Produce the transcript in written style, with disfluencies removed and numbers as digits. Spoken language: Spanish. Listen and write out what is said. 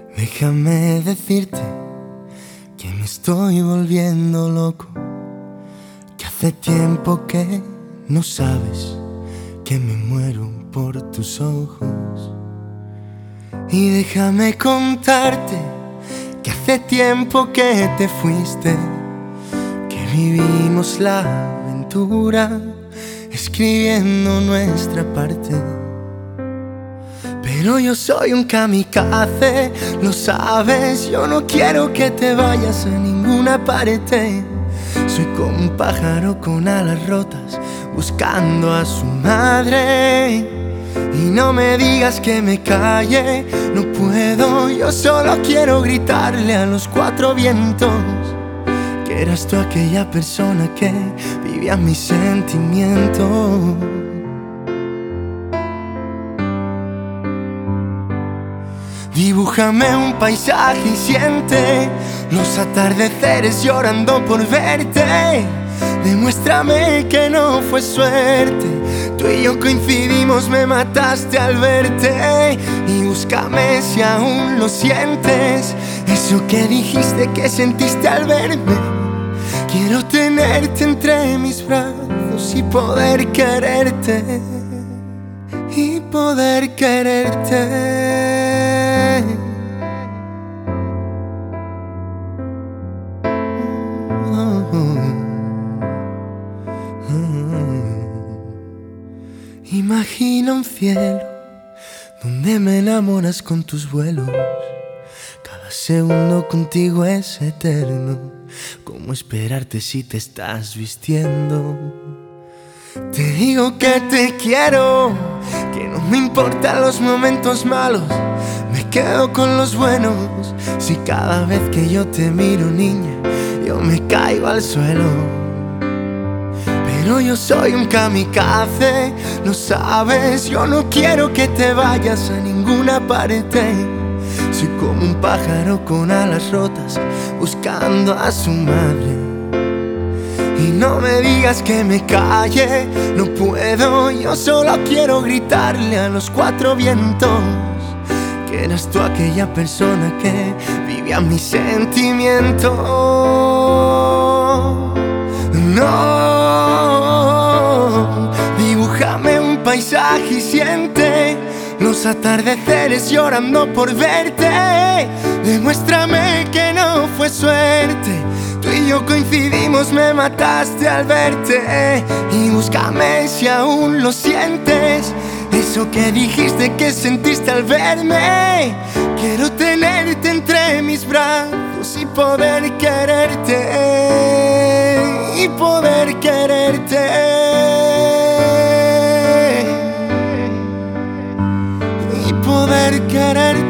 Déjame decirte que me estoy volviendo loco, que hace tiempo que no sabes que me muero por tus ojos. Y déjame contarte que hace tiempo que te fuiste, que vivimos la aventura escribiendo nuestra parte. Pero yo soy un kamikaze, lo sabes, yo no quiero que te vayas a ninguna parte. Soy como un pájaro con alas rotas, buscando a su madre. Y no me digas que me calle, no puedo, yo solo quiero gritarle a los cuatro vientos que eras tú aquella persona que vivía mis sentimientos. Dibújame un paisaje y siente los atardeceres llorando por verte. Demuéstrame que no fue suerte, tú y yo coincidimos, me mataste al verte. Y búscame si aún lo sientes, eso que dijiste que sentiste al verme. Quiero tenerte entre mis brazos y poder quererte, y poder quererte. Imagina un cielo donde me enamoras con tus vuelos. Cada segundo contigo es eterno. ¿Cómo esperarte si te estás vistiendo? Te digo que te quiero, que no me importan los momentos malos, me quedo con los buenos. Si cada vez que yo te miro, niña, yo me caigo al suelo. Pero yo soy un kamikaze, lo sabes, yo no quiero que te vayas a ninguna parte. Soy como un pájaro con alas rotas, buscando a su madre. Y no me digas que me calle, no puedo, yo solo quiero gritarle a los cuatro vientos que eras tú aquella persona que vivía mis sentimientos. No, dibújame un paisaje y siente los atardeceres llorando por verte. Demuéstrame que no fue suerte, tú y yo coincidimos, me mataste al verte. Y búscame si aún lo sientes, eso que dijiste que sentiste al verme. Quiero tenerte entre mis brazos y poder quererte, y poder quererte, y poder quererte.